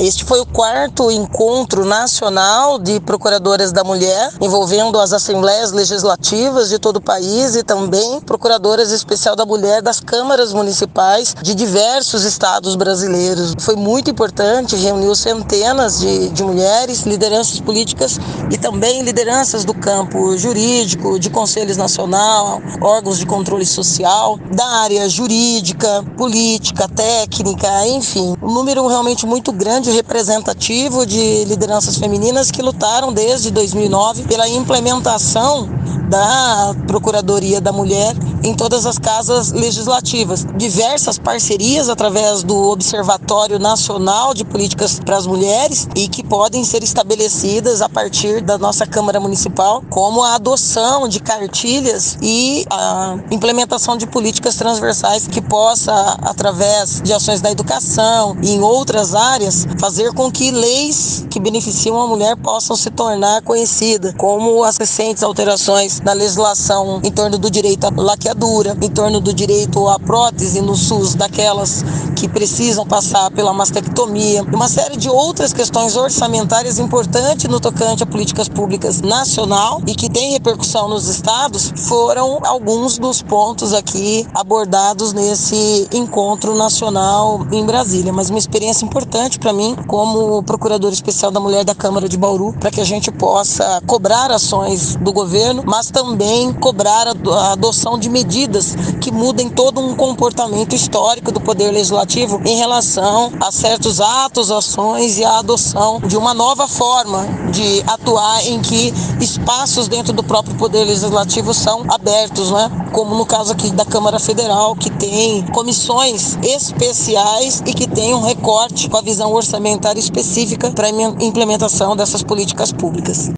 Este foi o 4º encontro nacional de procuradoras da mulher, envolvendo as assembleias legislativas de todo o país e também procuradoras especial da mulher das câmaras municipais de diversos estados brasileiros. Foi muito importante, reuniu centenas de mulheres, lideranças políticas e também lideranças do campo jurídico, de conselhos nacional, órgãos de controle social, da área jurídica, política, técnica, enfim. Um número realmente muito grande e representativo de lideranças femininas que lutaram desde 2009 pela implementação da Procuradoria da Mulher em todas as casas legislativas. Diversas parcerias através do Observatório Nacional de Políticas para as Mulheres e que podem ser estabelecidas a partir da nossa Câmara Municipal, como a adoção de cartilhas e a implementação de políticas transversais que possa, através de ações da educação e em outras áreas, fazer com que leis que beneficiam a mulher possam se tornar conhecidas, como as recentes alterações na legislação em torno do direito à laqueadura, em torno do direito à prótese no SUS daquelas que precisam passar pela mastectomia, e uma série de outras questões orçamentárias importantes no tocante a políticas públicas nacional e que tem repercussão nos estados, foram alguns dos pontos aqui abordados nesse encontro nacional em Brasília. Mas uma experiência importante para mim, como procuradora especial da mulher da Câmara de Bauru, para que a gente possa cobrar ações do governo, mas também cobrar a adoção de medidas que mudem todo um comportamento histórico do Poder Legislativo em relação a certos atos, ações e a adoção de uma nova forma de atuar em que espaços dentro do próprio Poder Legislativo são abertos, né? Como no caso aqui da Câmara Federal, que tem comissões especiais e que tem um recorte com a visão orçamentária específica para a implementação dessas políticas públicas.